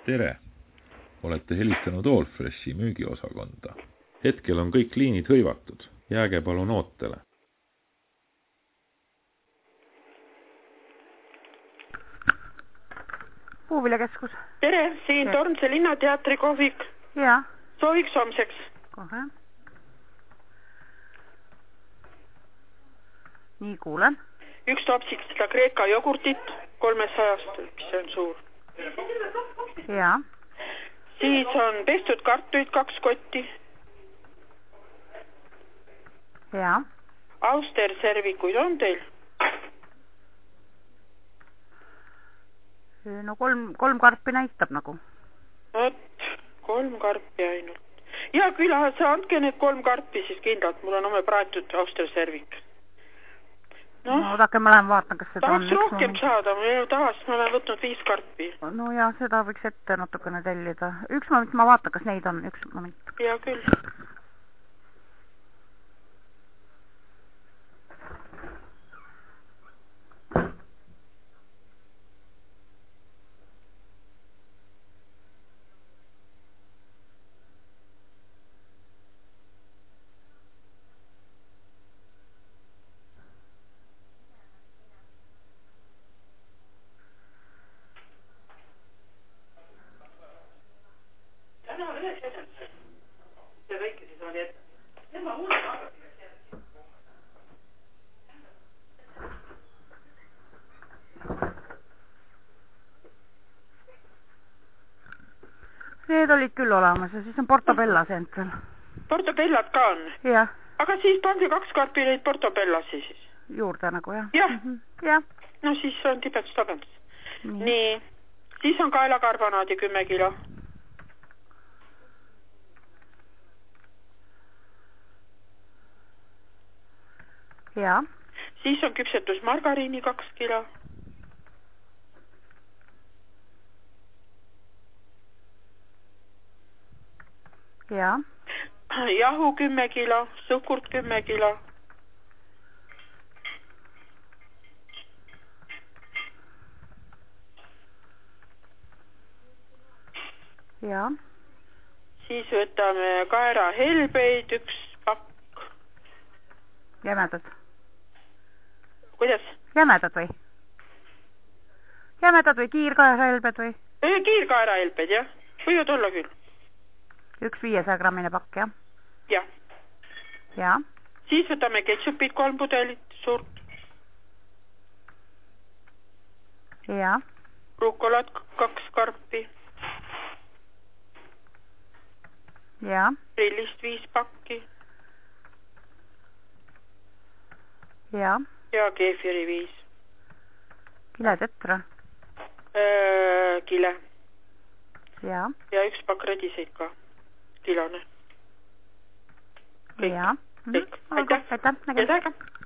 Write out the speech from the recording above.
Tere! Olete helistanud Allfreshi müügiosakonda. Hetkel on kõik liinid hõivatud. Jääge palun ootele. Puuviljakeskus. Tere, siin Tormse linnateatri kohvik. Ja. Sooviks homseks. Kohe. Nii, kuulen. Üks topsik seda Kreeka jogurtit 300, mis on suur. Ja. Siis on pestud kartuid 2 kotti. Ja. Austerservikuid on teil? No 3 karpi näitab nagu. Vot, 3 karpi ainult. Ja küll, sa andke need 3 karpi siis kindlalt. Mul on ome praetud austerservik. No, odake, ma lähen vaatan, kas seda tahaks on. Rohkem saada, ma olen võtnud 5 karpi. No ja, seda võiks ette natukene tellida. Üks moment, ma vaatan, kas neid on. Üks moment. Ja küll. Need olid küll olemas ja siis on Portobella seent veel. Portobellat ka on? Jah. Aga siis pange 2 karpi neid Portobellasi siis. Juurde nagu, jah? Jah. Jah. No siis on tibedus-tabendus. Nii. Siis on kaelakarbonaadi 10 kilo. Ja. Siis on küpsetusmargariini 2 kilo. Ja. Jahu 10 kilo, suhkurt 10 kilo. Ja. Siis võtame kaerahelbeid 1 pakk. Jämedad. Kuidas? Jämedad või? Jämedad või kiirkaerahelbed või? Kiirkaerahelbed, jah. Võivad olla küll. 1 500-grammine pakk, jah? Jah. Ja. Siis võtame ketšupid 3 pudelit, suurt. Ja. Rukolat 2 karpi. Ja. Prillist 5 pakki. Ja. Ja keefiri 5. Kile tetra? Kile. Ja. Ja 1 pakk rediseid ka. Kilone. Kõik. Ja. Kõik. Aitäh. Aitäh.